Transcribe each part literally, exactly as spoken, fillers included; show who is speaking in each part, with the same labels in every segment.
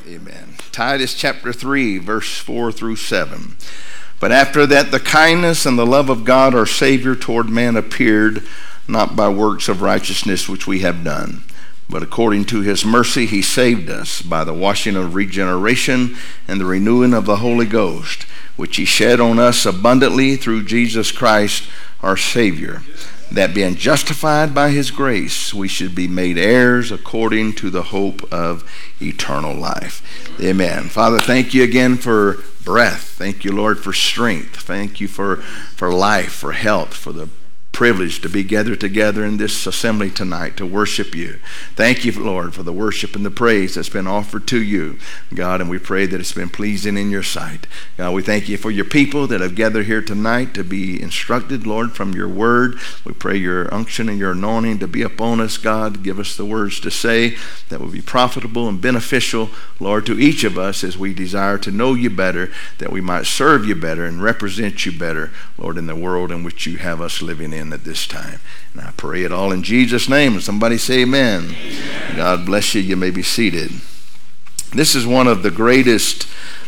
Speaker 1: Amen. Titus chapter three, verse four through seven. But after that, the kindness and the love of God our Savior toward man appeared, not by works of righteousness which we have done, but according to his mercy he saved us by the washing of regeneration and the renewing of the Holy Ghost, which he shed on us abundantly through Jesus Christ our Savior, that being justified by his grace, we should be made heirs according to the hope of eternal life. Amen. Father, thank you again for breath. Thank you, Lord, for strength. Thank you for, for life, for health, for the privilege to be gathered together in this assembly tonight to worship you. Thank you, Lord, for the worship and the praise that's been offered to you, God, and we pray that it's been pleasing in your sight. God, we thank you for your people that have gathered here tonight to be instructed, Lord, from your word. We pray your unction and your anointing to be upon us, God. Give us the words to say that will be profitable and beneficial, Lord, to each of us as we desire to know you better, that we might serve you better and represent you better, Lord, in the world in which you have us living in at this time. And I pray it all in Jesus' name. And somebody say amen. Amen. God bless you. You may be seated. This is one of the greatest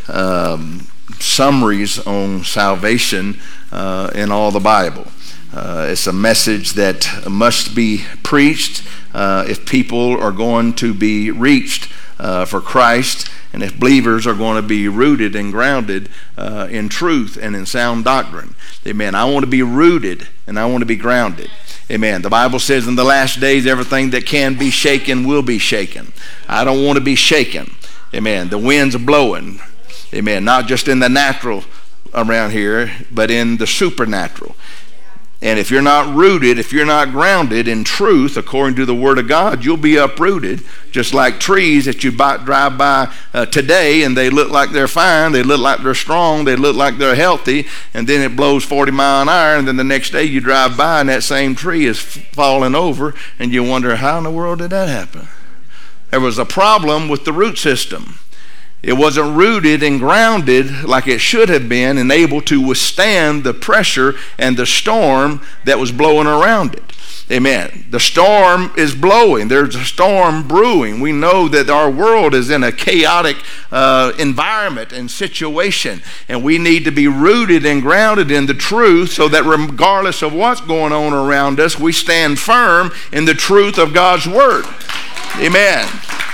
Speaker 1: um, summaries on salvation uh, in all the Bible. Uh, it's a message that must be preached uh, if people are going to be reached uh, for Christ, and if believers are going to be rooted and grounded uh, in truth and in sound doctrine. Amen. I want to be rooted and I want to be grounded. Amen. The Bible says in the last days everything that can be shaken will be shaken. I don't want to be shaken. Amen. The wind's blowing. Amen. Not just in the natural around here, but in the supernatural. And if you're not rooted, if you're not grounded in truth, according to the Word of God, you'll be uprooted, just like trees that you buy, drive by uh, today, and they look like they're fine, they look like they're strong, they look like they're healthy, and then it blows forty mile an hour, and then the next day you drive by, and that same tree is falling over, and you wonder, how in the world did that happen? There was a problem with the root system. It wasn't rooted and grounded like it should have been and able to withstand the pressure and the storm that was blowing around it. Amen. The storm is blowing. There's a storm brewing. We know that our world is in a chaotic uh, environment and situation, and we need to be rooted and grounded in the truth so that regardless of what's going on around us, we stand firm in the truth of God's Word. Amen.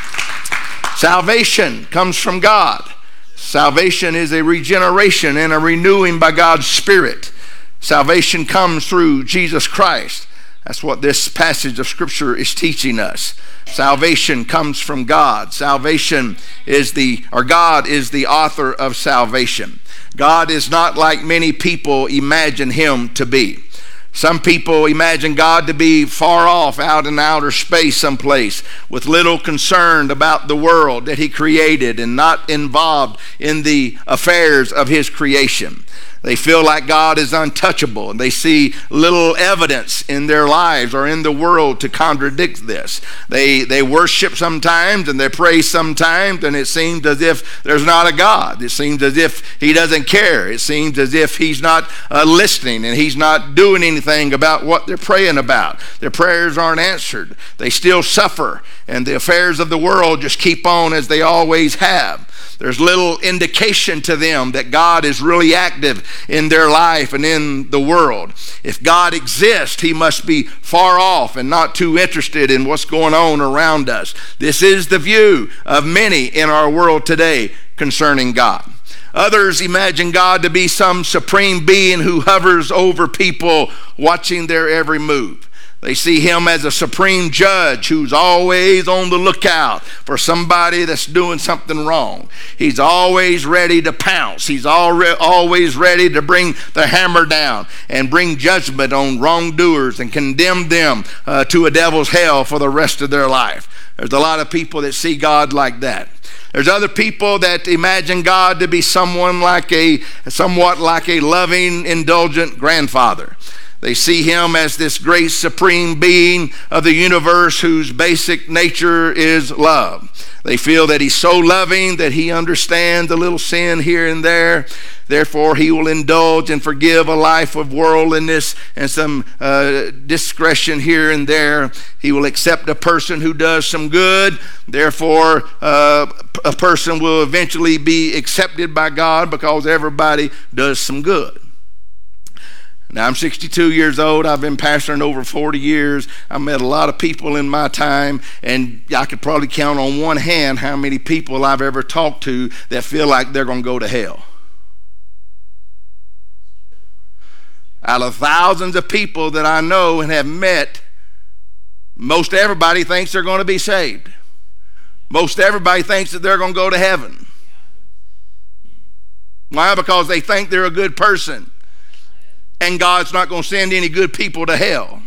Speaker 1: Salvation comes from God. Salvation is a regeneration and a renewing by God's Spirit. Salvation comes through Jesus Christ. That's what this passage of Scripture is teaching us. Salvation comes from God. Salvation is the, or God is the author of salvation. God is not like many people imagine him to be. Some people imagine God to be far off out in outer space someplace with little concern about the world that he created and not involved in the affairs of his creation. They feel like God is untouchable, and they see little evidence in their lives or in the world to contradict this. They they worship sometimes and they pray sometimes, and it seems as if there's not a God. It seems as if he doesn't care. It seems as if he's not uh, listening and he's not doing anything about what they're praying about. Their prayers aren't answered. They still suffer, and the affairs of the world just keep on as they always have. There's little indication to them that God is really active in their life and in the world. If God exists, he must be far off and not too interested in what's going on around us. This is the view of many in our world today concerning God. Others imagine God to be some supreme being who hovers over people, watching their every move. They see him as a supreme judge who's always on the lookout for somebody that's doing something wrong. He's always ready to pounce. He's alre- always ready to bring the hammer down and bring judgment on wrongdoers and condemn them uh, to a devil's hell for the rest of their life. There's a lot of people that see God like that. There's other people that imagine God to be someone like a, somewhat like a loving, indulgent grandfather. They see him as this great supreme being of the universe whose basic nature is love. They feel that he's so loving that he understands a little sin here and there. Therefore, he will indulge and forgive a life of worldliness and some uh, discretion here and there. He will accept a person who does some good. Therefore, uh, a person will eventually be accepted by God because everybody does some good. Now, I'm sixty-two years old. I've been pastoring over forty years. I've met a lot of people in my time, and I could probably count on one hand how many people I've ever talked to that feel like they're going to go to hell. Out of thousands of people that I know and have met, most everybody thinks they're going to be saved. Most everybody thinks that they're going to go to heaven. Why? Because they think they're a good person. And God's not going to send any good people to hell.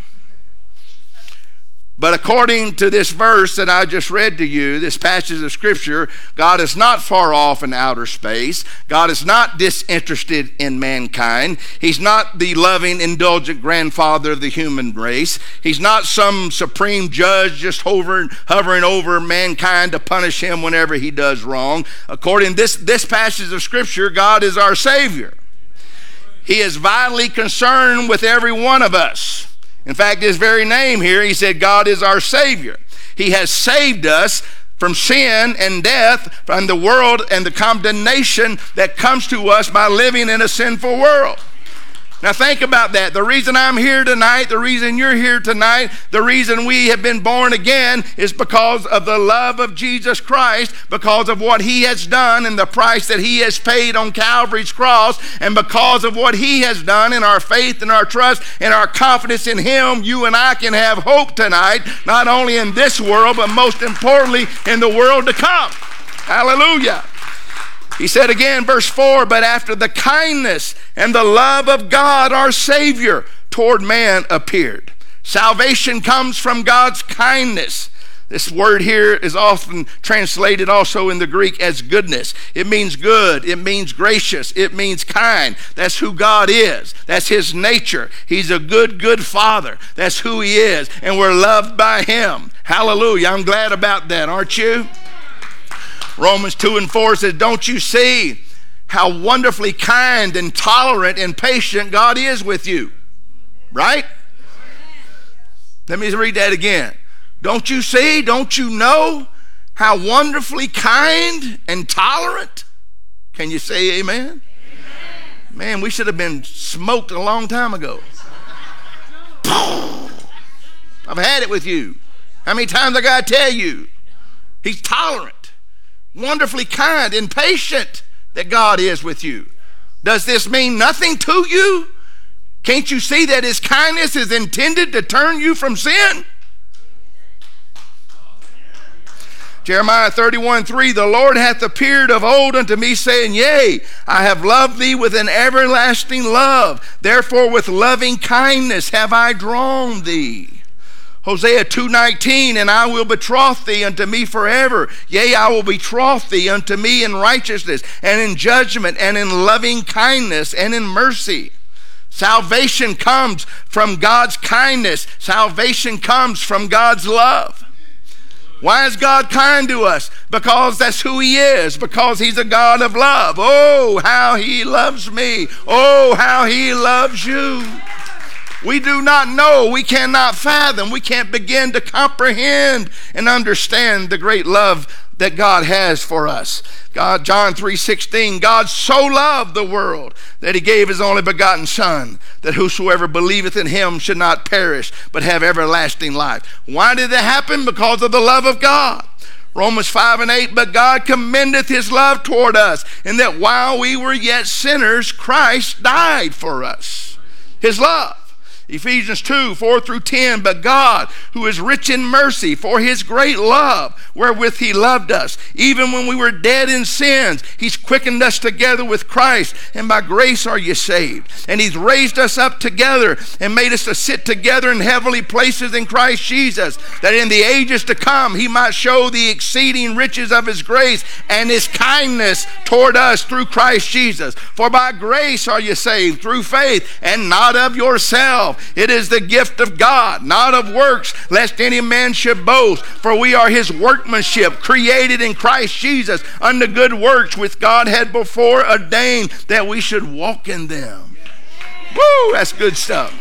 Speaker 1: But according to this verse that I just read to you, this passage of Scripture, God is not far off in outer space. God is not disinterested in mankind. He's not the loving, indulgent grandfather of the human race. He's not some supreme judge just hovering, hovering over mankind to punish him whenever he does wrong. According to this, this passage of Scripture, God is our Savior. He is vitally concerned with every one of us. In fact, his very name here, he said, God is our Savior. He has saved us from sin and death, from the world and the condemnation that comes to us by living in a sinful world. Now think about that. The reason I'm here tonight, the reason you're here tonight, the reason we have been born again is because of the love of Jesus Christ, because of what he has done and the price that he has paid on Calvary's cross, and because of what he has done in our faith and our trust and our confidence in him, you and I can have hope tonight, not only in this world, but most importantly in the world to come. Hallelujah. He said again, verse four, but after the kindness and the love of God our Savior toward man appeared. Salvation comes from God's kindness. This word here is often translated also in the Greek as goodness. It means good. It means gracious. It means kind. That's who God is. That's his nature. He's a good, good Father. That's who he is. And we're loved by him. Hallelujah. I'm glad about that, aren't you? Romans two and four says, don't you see how wonderfully kind and tolerant and patient God is with you? Right? Let me read that again. Don't you see, don't you know how wonderfully kind and tolerant? Can you say amen? Amen. Man, we should have been smoked a long time ago. I've had it with you. How many times I got to tell you? He's tolerant. Wonderfully kind and patient that God is with you. Does this mean nothing to you? Can't you see that his kindness is intended to turn you from sin? Jeremiah thirty-one three, the Lord hath appeared of old unto me, saying, yea, I have loved thee with an everlasting love. Therefore with loving kindness have I drawn thee. Hosea two nineteen, and I will betroth thee unto me forever. Yea, I will betroth thee unto me in righteousness and in judgment and in loving kindness and in mercy. Salvation comes from God's kindness. Salvation comes from God's love. Why is God kind to us? Because that's who he is. Because he's a God of love. Oh, how he loves me. Oh, how he loves you. We do not know, we cannot fathom, we can't begin to comprehend and understand the great love that God has for us. God, John three sixteen, God so loved the world that he gave his only begotten Son, that whosoever believeth in him should not perish, but have everlasting life. Why did that happen? Because of the love of God. Romans five and eight, but God commendeth his love toward us, in that while we were yet sinners, Christ died for us. His love. Ephesians two, four through ten, but God, who is rich in mercy, for his great love, wherewith he loved us, even when we were dead in sins, he's quickened us together with Christ, and by grace are you saved. And he's raised us up together and made us to sit together in heavenly places in Christ Jesus, that in the ages to come he might show the exceeding riches of his grace and his kindness toward us through Christ Jesus. For by grace are you saved through faith, and not of yourself. himself. It is the gift of God, not of works, lest any man should boast. For we are his workmanship, created in Christ Jesus unto good works, which God had before ordained that we should walk in them. Woo, that's good stuff.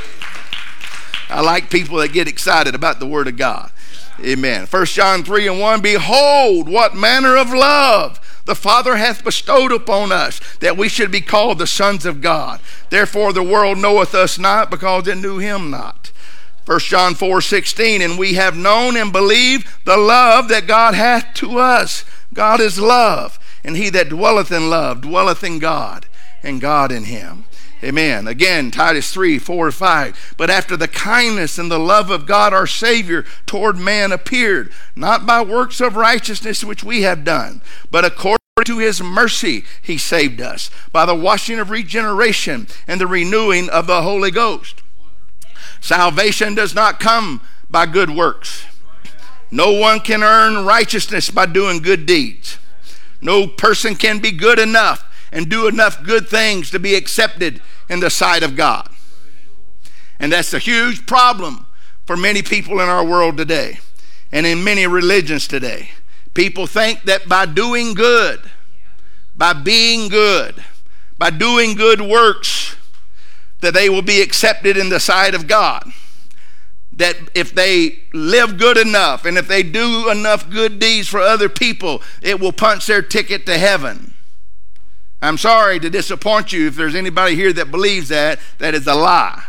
Speaker 1: I like people that get excited about the Word of God. Amen. First John three and one, behold, what manner of love the Father hath bestowed upon us, that we should be called the sons of God. Therefore the world knoweth us not, because it knew him not. First John four sixteen, and we have known and believed the love that God hath to us. God is love, and he that dwelleth in love dwelleth in God, and God in him. Amen. Again, Titus three, four, five. But after the kindness and the love of God our Savior toward man appeared, not by works of righteousness which we have done, but according to his mercy he saved us, by the washing of regeneration and the renewing of the Holy Ghost. Salvation does not come by good works. No one can earn righteousness by doing good deeds. No person can be good enough and do enough good things to be accepted in the sight of God. And that's a huge problem for many people in our world today and in many religions today. People think that by doing good, by being good, by doing good works, that they will be accepted in the sight of God. That if they live good enough and if they do enough good deeds for other people, it will punch their ticket to heaven. I'm sorry to disappoint you if there's anybody here that believes that. That is a lie.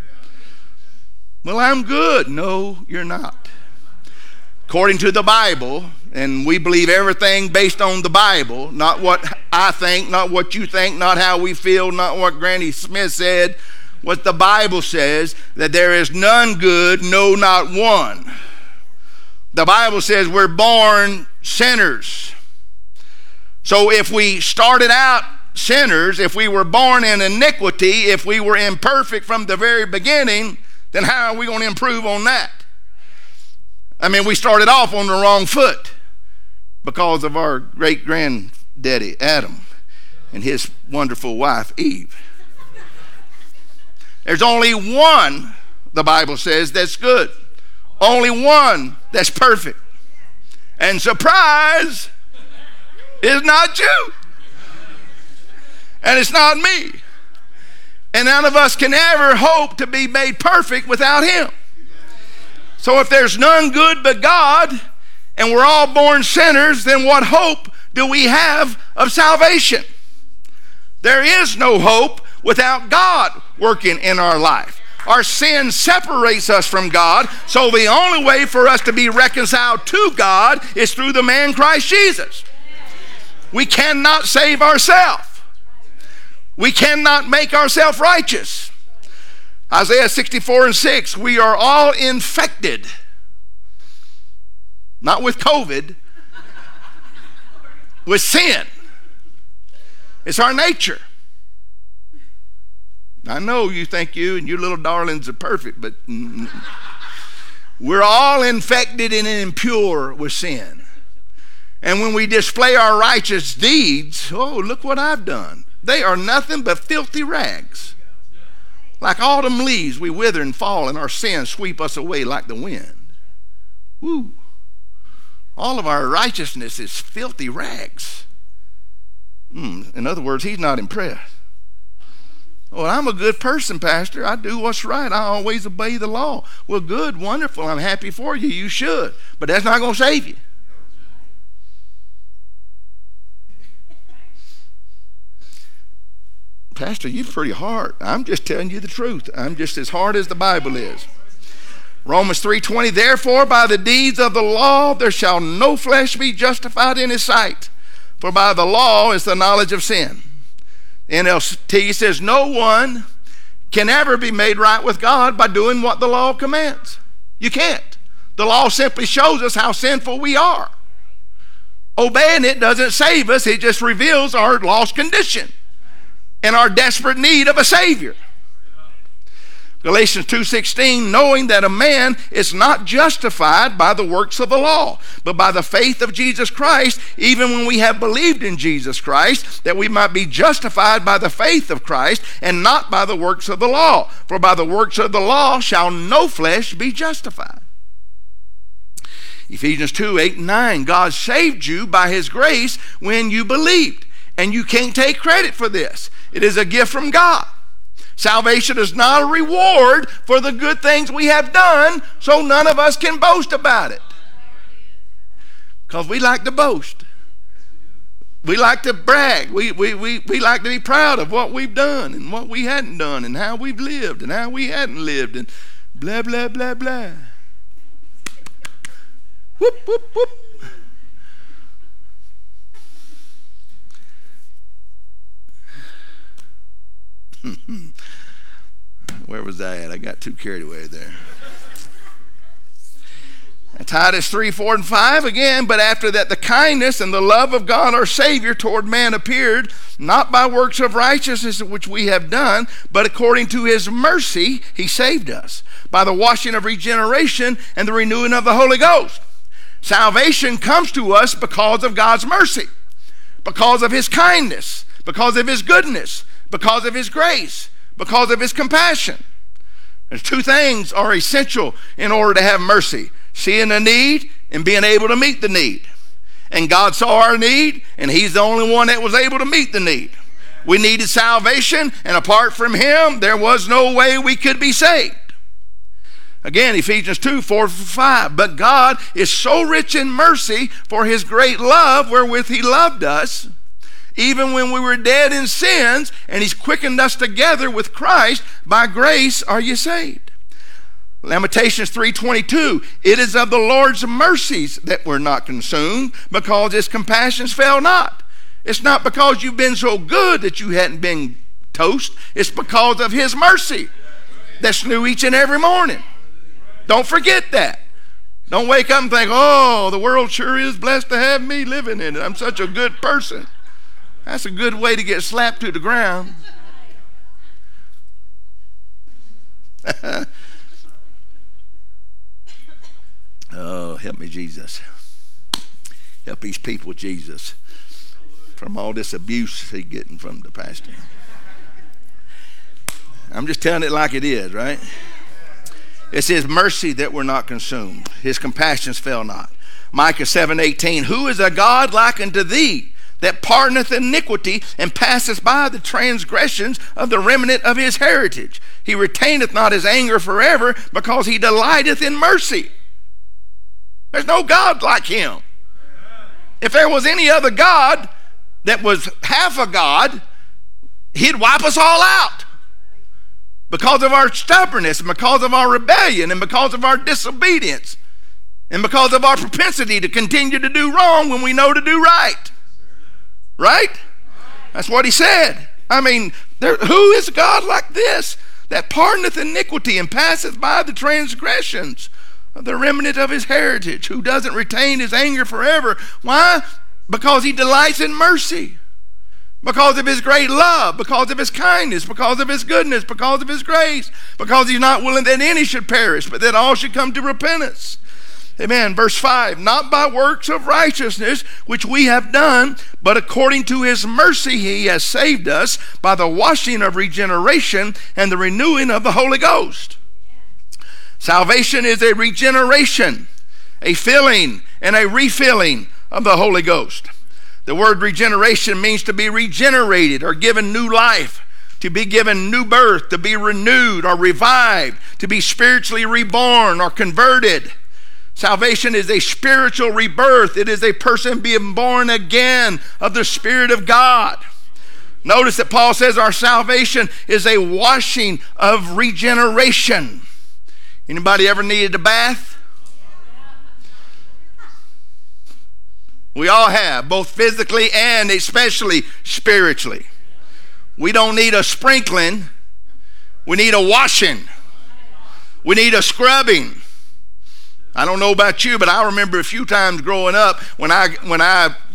Speaker 1: Well, I'm good. No, you're not. According to the Bible, and we believe everything based on the Bible, not what I think, not what you think, not how we feel, not what Granny Smith said. What the Bible says, that there is none good, no, not one. The Bible says we're born sinners. So if we started out sinners, if we were born in iniquity, if we were imperfect from the very beginning, then how are we going to improve on that? I mean, we started off on the wrong foot because of our great-granddaddy Adam and his wonderful wife Eve. There's only one, the Bible says, that's good. Only one that's perfect. And surprise, it's not you. And it's not me. And none of us can ever hope to be made perfect without him. So if there's none good but God, and we're all born sinners, then what hope do we have of salvation? There is no hope without God working in our life. Our sin separates us from God, so the only way for us to be reconciled to God is through the man Christ Jesus. We cannot save ourselves. We cannot make ourselves righteous. Isaiah sixty-four and six, we are all infected. Not with COVID, with sin. It's our nature. I know you think you and your little darlings are perfect, but we're all infected and impure with sin. And when we display our righteous deeds, oh, look what I've done. They are nothing but filthy rags. Like autumn leaves, we wither and fall, and our sins sweep us away like the wind. Woo. All of our righteousness is filthy rags. Mm, in other words, he's not impressed. Well, I'm a good person, Pastor. I do what's right. I always obey the law. Well, good, wonderful. I'm happy for you. You should. But that's not going to save you. Pastor, you're pretty hard. I'm just telling you the truth. I'm just as hard as the Bible is. Romans three twenty, therefore by the deeds of the law there shall no flesh be justified in his sight, for by the law is the knowledge of sin. N L T says no one can ever be made right with God by doing what the law commands. You can't. The law simply shows us how sinful we are. Obeying it doesn't save us. It just reveals our lost condition and our desperate need of a Savior. Galatians two sixteen, knowing that a man is not justified by the works of the law, but by the faith of Jesus Christ, even when we have believed in Jesus Christ, that we might be justified by the faith of Christ, and not by the works of the law. For by the works of the law shall no flesh be justified. Ephesians two eight and nine, God saved you by his grace when you believed. And you can't take credit for this. It is a gift from God. Salvation is not a reward for the good things we have done, so none of us can boast about it. Because we like to boast. We like to brag. We, we, we, we like to be proud of what we've done and what we hadn't done and how we've lived and how we hadn't lived and blah, blah, blah, blah. Whoop, whoop, whoop. Where was I at? I got too carried away there. Titus three, four, and five again, but after that the kindness and the love of God our Savior toward man appeared, not by works of righteousness which we have done, but according to his mercy he saved us, by the washing of regeneration and the renewing of the Holy Ghost. Salvation comes to us because of God's mercy, because of his kindness, because of his goodness, because of his grace, because of his compassion. There's two things are essential in order to have mercy: seeing a need and being able to meet the need. And God saw our need, and he's the only one that was able to meet the need. We needed salvation, and apart from him, there was no way we could be saved. Again, Ephesians two, four, five. But God is so rich in mercy for his great love wherewith he loved us, even when we were dead in sins, and he's quickened us together with Christ. By grace are you saved. Lamentations three twenty-two, it is of the Lord's mercies that we're not consumed, because his compassions fail not. It's not because you've been so good that you hadn't been toast. It's because of his mercy that's new each and every morning. Don't forget that. Don't wake up and think, oh, the world sure is blessed to have me living in it. I'm such a good person. That's a good way to get slapped to the ground. Oh, help me, Jesus. Help these people, Jesus, from all this abuse he's getting from the pastor. I'm just telling it like it is, right? It's his mercy that we're not consumed. His compassions fail not. Micah seven eighteen, who is a God like unto thee, that pardoneth iniquity, and passeth by the transgressions of the remnant of his heritage? He retaineth not his anger forever, because he delighteth in mercy. There's no God like him. If there was any other God that was half a God, he'd wipe us all out. Because of our stubbornness, and because of our rebellion, and because of our disobedience, and because of our propensity to continue to do wrong when we know to do right. Right? That's what he said. I mean, there, who is God like this, that pardoneth iniquity and passeth by the transgressions of the remnant of his heritage, who doesn't retain his anger forever? Why? Because he delights in mercy, because of his great love, because of his kindness, because of his goodness, because of his grace, because he's not willing that any should perish, but that all should come to repentance. Amen. Verse five, not by works of righteousness which we have done, but according to his mercy he has saved us by the washing of regeneration and the renewing of the Holy Ghost. Salvation is a regeneration, a filling and a refilling of the Holy Ghost. The word regeneration means to be regenerated or given new life, to be given new birth, to be renewed or revived, to be spiritually reborn or converted. Salvation is a spiritual rebirth. It is a person being born again of the Spirit of God. Notice that Paul says our salvation is a washing of regeneration. Anybody ever needed a bath? We all have, both physically and especially spiritually. We don't need a sprinkling. We need a washing. We need a scrubbing. I don't know about you, but I remember a few times growing up when I when I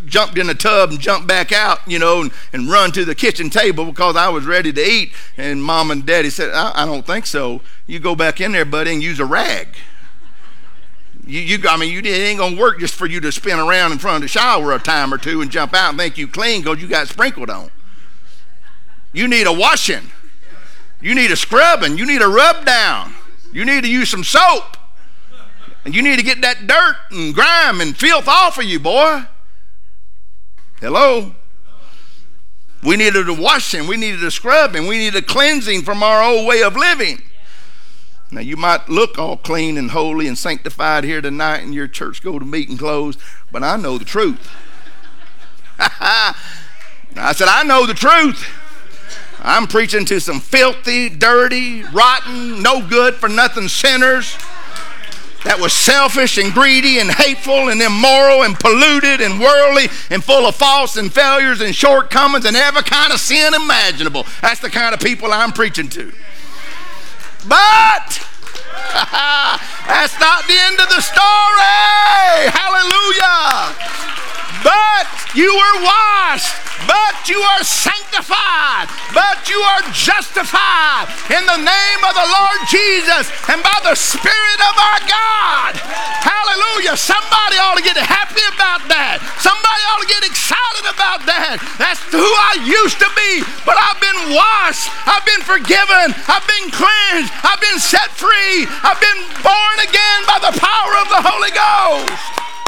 Speaker 1: jumped in the tub and jumped back out, you know, and, and run to the kitchen table because I was ready to eat. And Mom and Daddy said, I, I don't think so. You go back in there, buddy, and use a rag. You, you, I mean, you, it ain't going to work just for you to spin around in front of the shower a time or two and jump out and think you clean because you got sprinkled on. You need a washing. You need a scrubbing. You need a rub down. You need to use some soap. And you need to get that dirt and grime and filth off of you, boy. Hello? We needed a washing. We needed a scrubbing. We needed a cleansing from our old way of living. Now, you might look all clean and holy and sanctified here tonight in your church go to meeting clothes, but I know the truth. I said, I know the truth. I'm preaching to some filthy, dirty, rotten, no good for nothing sinners that was selfish and greedy and hateful and immoral and polluted and worldly and full of faults and failures and shortcomings and every kind of sin imaginable. That's the kind of people I'm preaching to. But that's not the end of the story. Hallelujah. But you were washed. But you are sanctified. But you are justified in the name of the Lord Jesus and by the Spirit of our God. Hallelujah. Somebody ought to get happy about that. Somebody ought to get excited about that. That's who I used to be. But I've been washed. I've been forgiven. I've been cleansed. I've been set free. I've been born again by the power of the Holy Ghost.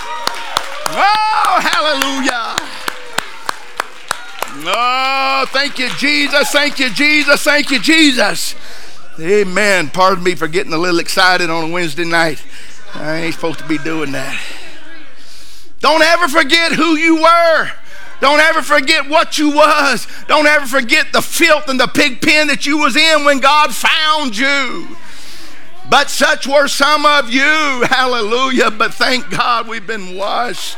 Speaker 1: Oh, hallelujah. Oh, thank you, Jesus. Thank you, Jesus. Thank you, Jesus. Amen. Pardon me for getting a little excited on a Wednesday night. I ain't supposed to be doing that. Don't ever forget who you were. Don't ever forget what you was. Don't ever forget the filth and the pig pen that you was in when God found you. But such were some of you. Hallelujah. But thank God we've been washed.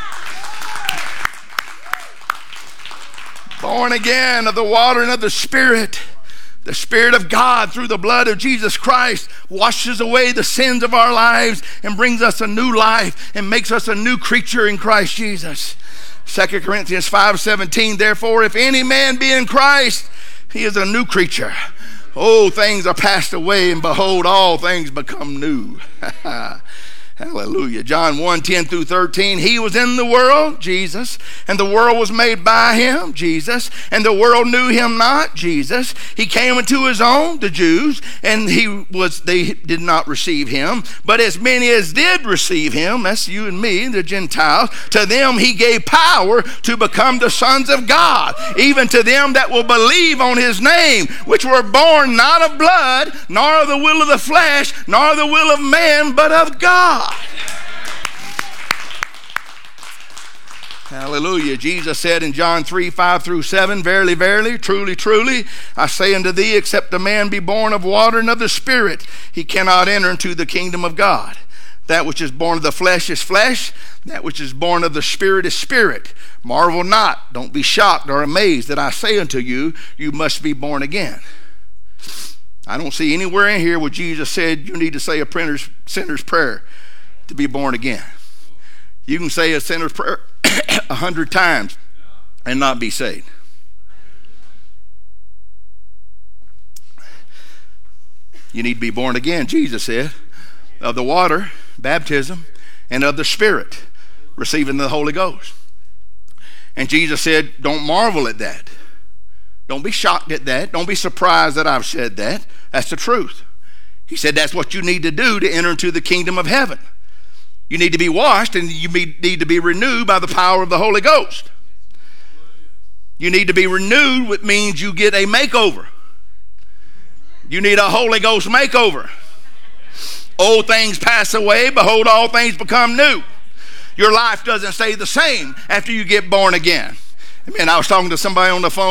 Speaker 1: Born again of the water and of the Spirit. The Spirit of God through the blood of Jesus Christ washes away the sins of our lives and brings us a new life and makes us a new creature in Christ Jesus. Second Corinthians five seventeen, therefore, if any man be in Christ, he is a new creature. Old things are passed away, and behold, all things become new. Hallelujah. John one ten through thirteen, he was in the world, Jesus, and the world was made by him, Jesus, and the world knew him not, Jesus. He came into his own, the Jews, and he was they did not receive him. But as many as did receive him, that's you and me, the Gentiles, to them he gave power to become the sons of God, even to them that will believe on his name, which were born not of blood, nor of the will of the flesh, nor the will of man, but of God. Hallelujah. Jesus said in John three, five through seven, verily, verily, truly, truly, I say unto thee, except a man be born of water and of the Spirit, he cannot enter into the kingdom of God. That which is born of the flesh is flesh, that which is born of the Spirit is spirit. Marvel not, don't be shocked or amazed that I say unto you, you must be born again. I don't see anywhere in here where Jesus said you need to say a sinner's, sinner's prayer to be born again. You can say a sinner's prayer a hundred times and not be saved. You need to be born again, Jesus said, of the water, baptism, and of the Spirit, receiving the Holy Ghost. And Jesus said, don't marvel at that. Don't be shocked at that. Don't be surprised that I've said that. That's the truth. He said that's what you need to do to enter into the kingdom of heaven. You need to be washed and you need to be renewed by the power of the Holy Ghost. You need to be renewed, which means you get a makeover. You need a Holy Ghost makeover. Old things pass away, behold, all things become new. Your life doesn't stay the same after you get born again. Man, I was talking to somebody on the phone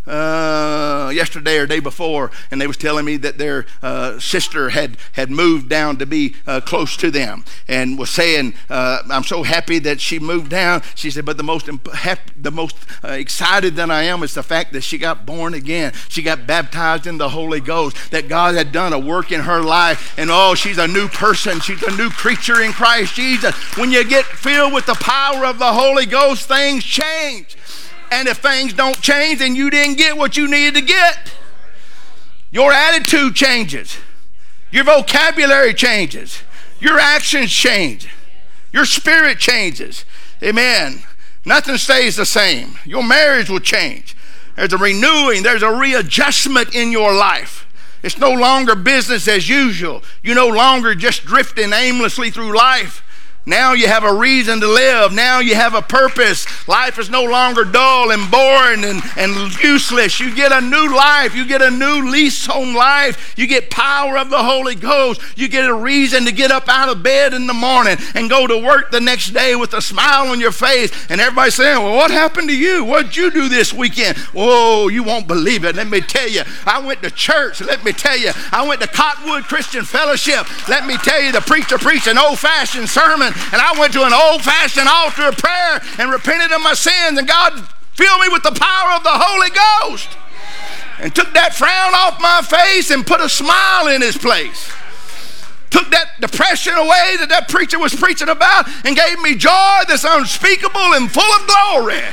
Speaker 1: uh, yesterday or day before, and they was telling me that their uh, sister had, had moved down to be uh, close to them, and was saying, uh, I'm so happy that she moved down. She said, but the most imp- hap- the most uh, excited that I am is the fact that she got born again. She got baptized in the Holy Ghost, that God had done a work in her life, and oh, she's a new person. She's a new creature in Christ Jesus. When you get filled with the power of the Holy Ghost, things change. And if things don't change, then you didn't get what you needed to get. Your attitude changes. Your vocabulary changes. Your actions change. Your spirit changes. Amen. Nothing stays the same. Your marriage will change. There's a renewing. There's a readjustment in your life. It's no longer business as usual. You're no longer just drifting aimlessly through life. Now you have a reason to live. Now you have a purpose. Life is no longer dull and boring and, and useless. You get a new life. You get a new lease on life. You get power of the Holy Ghost. You get a reason to get up out of bed in the morning and go to work the next day with a smile on your face. And everybody's saying, well, what happened to you? What did you do this weekend? Whoa, you won't believe it. Let me tell you, I went to church. Let me tell you, I went to Cottonwood Christian Fellowship. Let me tell you, the preacher preached an old-fashioned sermon. And I went to an old-fashioned altar of prayer and repented of my sins, and God filled me with the power of the Holy Ghost and took that frown off my face and put a smile in his place. Took that depression away that that preacher was preaching about and gave me joy that's unspeakable and full of glory.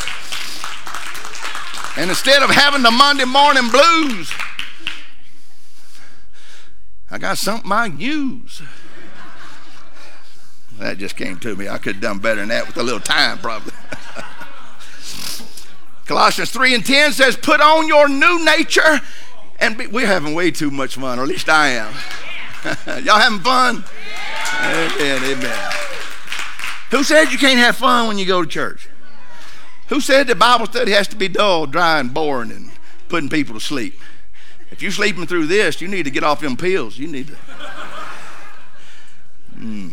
Speaker 1: And instead of having the Monday morning blues, I got something I can use. That just came to me. I could have done better than that with a little time, probably. Colossians three and ten says, put on your new nature. And be, we're having way too much fun, or at least I am. Y'all having fun? Amen, amen. Who said you can't have fun when you go to church? Who said the Bible study has to be dull, dry, and boring and putting people to sleep? If you're sleeping through this, you need to get off them pills. You need to. Mm.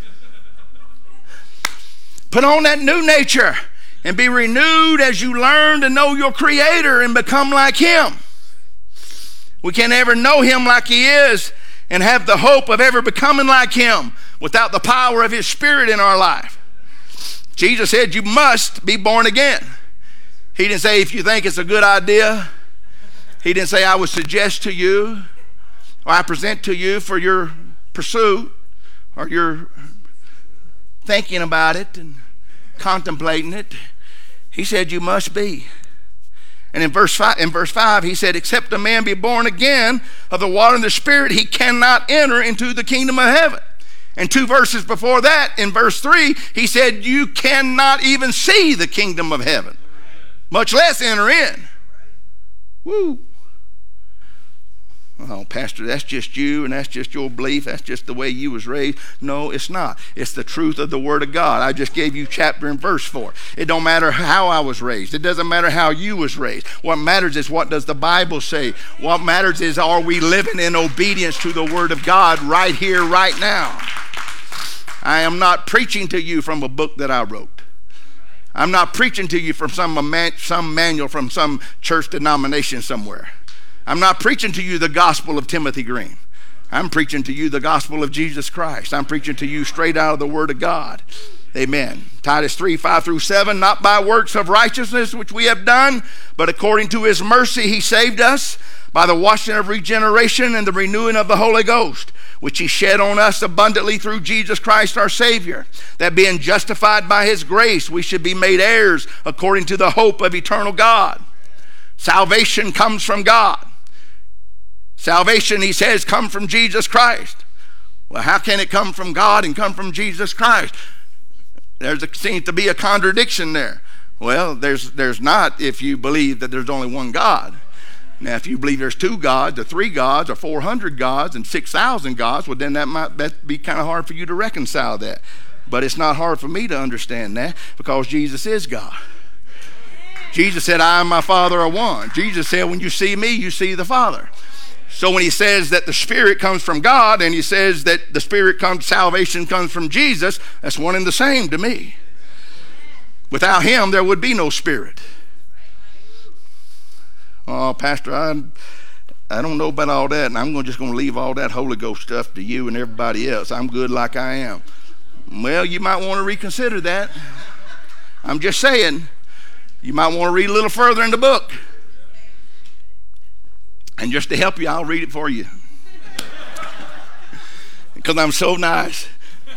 Speaker 1: Put on that new nature and be renewed as you learn to know your Creator and become like Him. We can't ever know Him like He is and have the hope of ever becoming like Him without the power of His Spirit in our life. Jesus said you must be born again. He didn't say if you think it's a good idea. He didn't say I would suggest to you or I present to you for your pursuit or your thinking about it and contemplating it. He said you must be. And in verse five, in verse five, he said, except a man be born again of the water and the Spirit, he cannot enter into the kingdom of heaven. And two verses before that, in verse three, he said you cannot even see the kingdom of heaven, much less enter in. Woo. Oh, Pastor, that's just you and that's just your belief. That's just the way you was raised. No, it's not. It's the truth of the Word of God. I just gave you chapter and verse for it. It don't matter how I was raised. It doesn't matter how you was raised. What matters is what does the Bible say. What matters is are we living in obedience to the Word of God right here, right now. I am not preaching to you from a book that I wrote. I'm not preaching to you from some, some manual from some church denomination somewhere. I'm not preaching to you the gospel of Timothy Green. I'm preaching to you the gospel of Jesus Christ. I'm preaching to you straight out of the Word of God. Amen. Titus three, five through seven, not by works of righteousness which we have done, but according to His mercy He saved us by the washing of regeneration and the renewing of the Holy Ghost, which He shed on us abundantly through Jesus Christ our Savior, that being justified by His grace, we should be made heirs according to the hope of eternal God. Salvation comes from God. Salvation, he says, come from Jesus Christ. Well, how can it come from God and come from Jesus Christ? There seems to be a contradiction there. Well, there's there's not if you believe that there's only one God. Now, if you believe there's two gods or three gods or four hundred gods and six thousand gods, well, then that might that be kind of hard for you to reconcile that. But it's not hard for me to understand that because Jesus is God. Jesus said, I and my Father are one. Jesus said, when you see me, you see the Father. So when he says that the Spirit comes from God and he says that the Spirit comes, salvation comes from Jesus, that's one and the same to me. Without Him, there would be no Spirit. Oh, Pastor, I, I don't know about all that, and I'm just going to leave all that Holy Ghost stuff to you and everybody else. I'm good like I am. Well, you might want to reconsider that. I'm just saying, you might want to read a little further in the book. And just to help you, I'll read it for you. Because I'm so nice.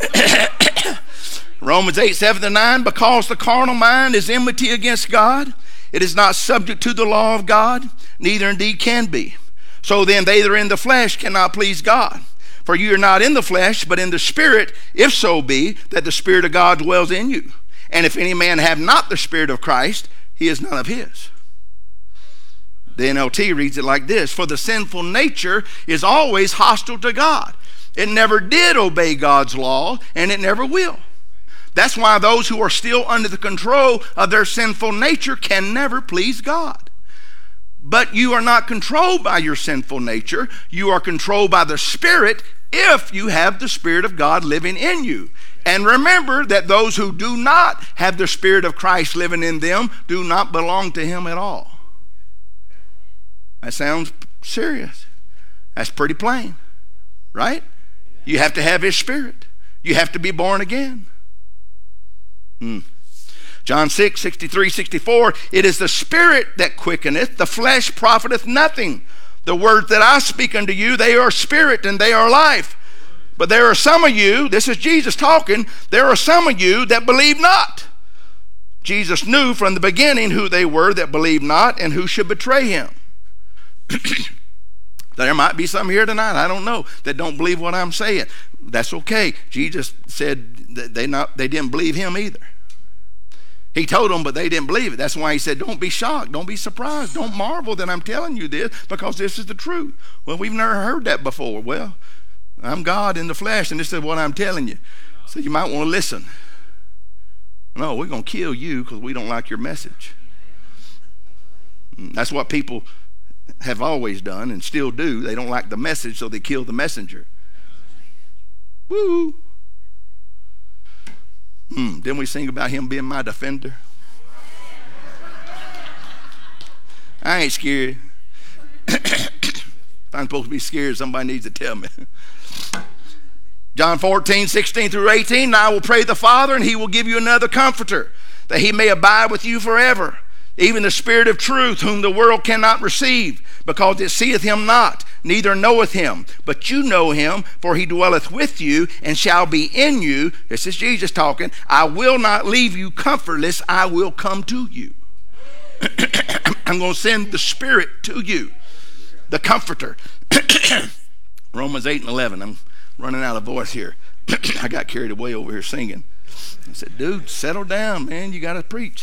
Speaker 1: Romans eight, seven to nine, because the carnal mind is enmity against God. It is not subject to the law of God, neither indeed can be. So then they that are in the flesh cannot please God. For you are not in the flesh, but in the Spirit, if so be that the Spirit of God dwells in you. And if any man have not the Spirit of Christ, he is none of his. The N L T reads it like this: for the sinful nature is always hostile to God. It never did obey God's law, and it never will. That's why those who are still under the control of their sinful nature can never please God. But you are not controlled by your sinful nature. You are controlled by the Spirit if you have the Spirit of God living in you. And remember that those who do not have the Spirit of Christ living in them do not belong to him at all. That sounds serious. That's pretty plain, right? You have to have his Spirit. You have to be born again. Hmm. John six, sixty-three, sixty-four, it is the Spirit that quickeneth, the flesh profiteth nothing. The words that I speak unto you, they are spirit and they are life. But there are some of you, this is Jesus talking, there are some of you that believe not. Jesus knew from the beginning who they were that believed not and who should betray him. There might be some here tonight, I don't know, that don't believe what I'm saying. That's okay. Jesus said that they not they didn't believe him either. He told them, but they didn't believe it. That's why he said, don't be shocked, don't be surprised, don't marvel that I'm telling you this, because this is the truth. Well, we've never heard that before. Well, I'm God in the flesh, and this is what I'm telling you. So you might want to listen. No, we're going to kill you because we don't like your message. That's what people have always done and still do. They don't like the message, so they kill the messenger. Woo! Hmm. Didn't we sing about him being my defender? I ain't scared. If I'm supposed to be scared, somebody needs to tell me. John fourteen, sixteen through eighteen, and I will pray the Father, and he will give you another comforter, that he may abide with you forever. Even the Spirit of truth, whom the world cannot receive, because it seeth him not, neither knoweth him. But you know him, for he dwelleth with you, and shall be in you. This is Jesus talking. I will not leave you comfortless. I will come to you. I'm going to send the Spirit to you, the Comforter. Romans eight and eleven. I'm running out of voice here. I got carried away over here singing. I said, dude, settle down, man. You got to preach.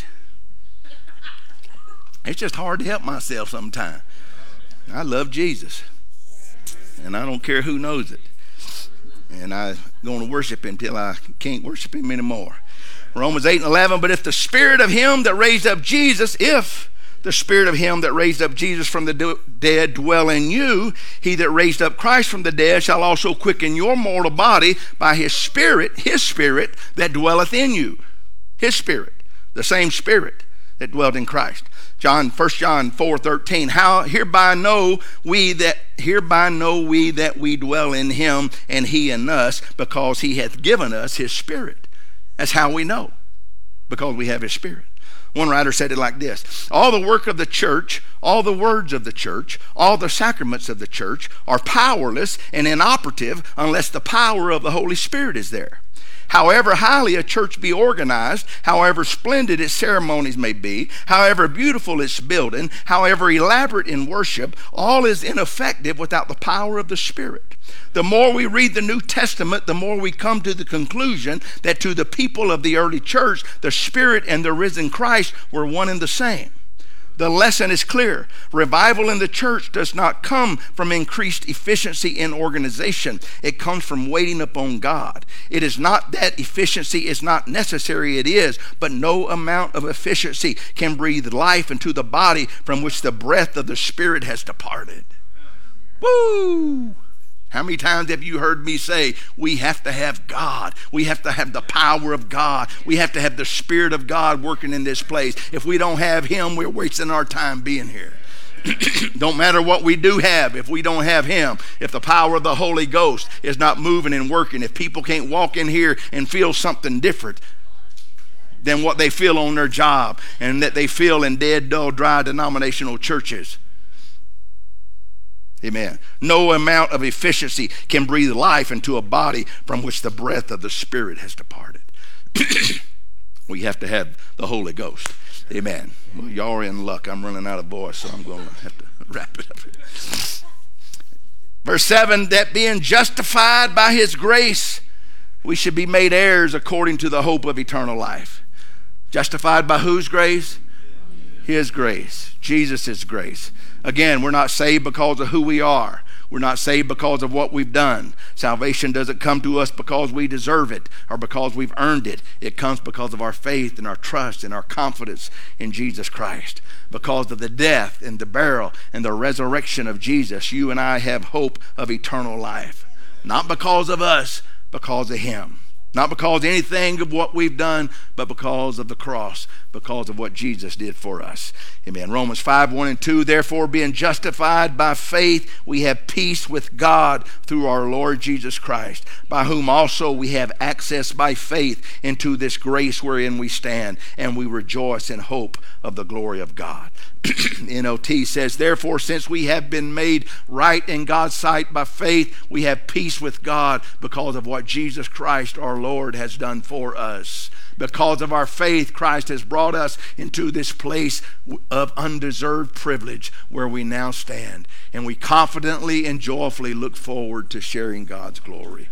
Speaker 1: It's just hard to help myself sometimes. I love Jesus, and I don't care who knows it. And I'm going to worship him until I can't worship him anymore. Romans eight and eleven, but if the Spirit of him that raised up Jesus, if the Spirit of him that raised up Jesus from the dead dwell in you, he that raised up Christ from the dead shall also quicken your mortal body by his Spirit, his Spirit that dwelleth in you. His Spirit, the same Spirit that dwelt in Christ. John, First John four thirteen. How hereby know we that hereby know we that we dwell in him, and he in us, because he hath given us his Spirit. That's how we know, because we have his Spirit. One writer said it like this: all the work of the church, all the words of the church, all the sacraments of the church are powerless and inoperative unless the power of the Holy Spirit is there. However highly a church be organized, however splendid its ceremonies may be, however beautiful its building, however elaborate in worship, all is ineffective without the power of the Spirit. The more we read the New Testament, the more we come to the conclusion that to the people of the early church, the Spirit and the risen Christ were one and the same. The lesson is clear. Revival in the church does not come from increased efficiency in organization. It comes from waiting upon God. It is not that efficiency is not necessary, it is, but no amount of efficiency can breathe life into the body from which the breath of the Spirit has departed. Woo! How many times have you heard me say, we have to have God. We have to have the power of God. We have to have the Spirit of God working in this place. If we don't have him, we're wasting our time being here. Don't matter what we do have if we don't have him, if the power of the Holy Ghost is not moving and working, if people can't walk in here and feel something different than what they feel on their job and that they feel in dead, dull, dry denominational churches. Amen. No amount of efficiency can breathe life into a body from which the breath of the Spirit has departed. We have to have the Holy Ghost. Amen. Well, y'all are in luck. I'm running out of voice, so I'm going to have to wrap it up. Verse seven, that being justified by his grace, we should be made heirs according to the hope of eternal life. Justified by whose grace? His grace. Jesus' grace. Again, we're not saved because of who we are. We're not saved because of what we've done. Salvation doesn't come to us because we deserve it or because we've earned it. It comes because of our faith and our trust and our confidence in Jesus Christ. Because of the death and the burial and the resurrection of Jesus, you and I have hope of eternal life. Not because of us, because of him. Not because of anything of what we've done, but because of the cross, because of what Jesus did for us. Amen. Romans five, one and two, therefore being justified by faith, we have peace with God through our Lord Jesus Christ, by whom also we have access by faith into this grace wherein we stand, and we rejoice in hope of the glory of God. N O T says, therefore, since we have been made right in God's sight by faith, we have peace with God because of what Jesus Christ our Lord has done for us. Because of our faith, Christ has brought us into this place of undeserved privilege where we now stand. And we confidently and joyfully look forward to sharing God's glory.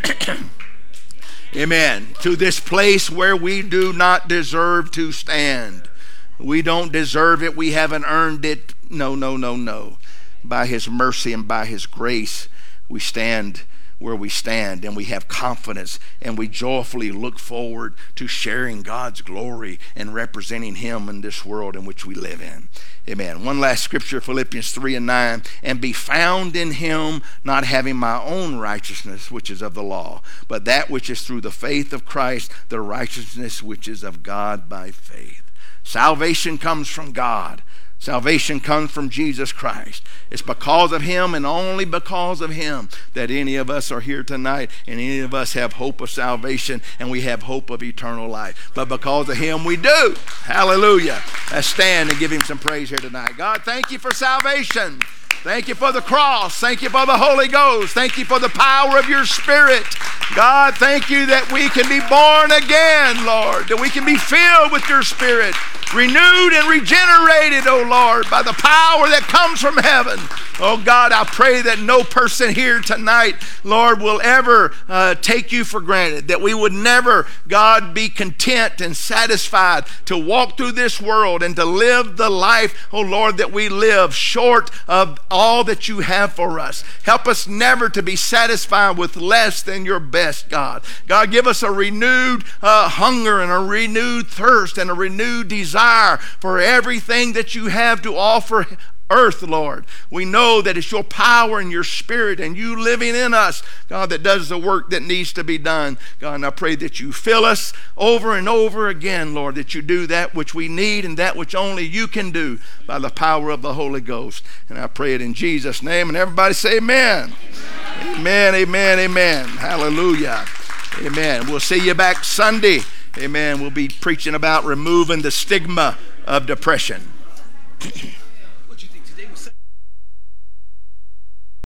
Speaker 1: Amen. To this place where we do not deserve to stand. We don't deserve it. We haven't earned it. No, no, no, no. By his mercy and by his grace, we stand where we stand, and we have confidence, and we joyfully look forward to sharing God's glory and representing him in this world in which we live in. Amen. One last scripture, Philippians three and nine, and be found in him, not having my own righteousness, which is of the law, but that which is through the faith of Christ, the righteousness which is of God by faith. Salvation comes from God. Salvation comes from Jesus Christ. It's because of him and only because of him that any of us are here tonight, and any of us have hope of salvation, and we have hope of eternal life. But because of him we do. Hallelujah. Let's stand and give him some praise here tonight. God, thank you for salvation. Thank you for the cross. Thank you for the Holy Ghost. Thank you for the power of your Spirit. God, thank you that we can be born again, Lord, that we can be filled with your Spirit, renewed and regenerated, oh Lord, by the power that comes from heaven. Oh God, I pray that no person here tonight, Lord, will ever uh, take you for granted, that we would never, God, be content and satisfied to walk through this world and to live the life, oh Lord, that we live short of all that you have for us. Help us never to be satisfied with less than your best, God. God, give us a renewed uh, hunger and a renewed thirst and a renewed desire for everything that you have to offer earth, Lord. We know that it's your power and your Spirit and you living in us, God, that does the work that needs to be done. God, and I pray that you fill us over and over again, Lord, that you do that which we need and that which only you can do by the power of the Holy Ghost. And I pray it in Jesus' name. And everybody say amen. Amen, amen, amen. amen. Hallelujah. Amen. We'll see you back Sunday. Amen. We'll be preaching about removing the stigma of depression.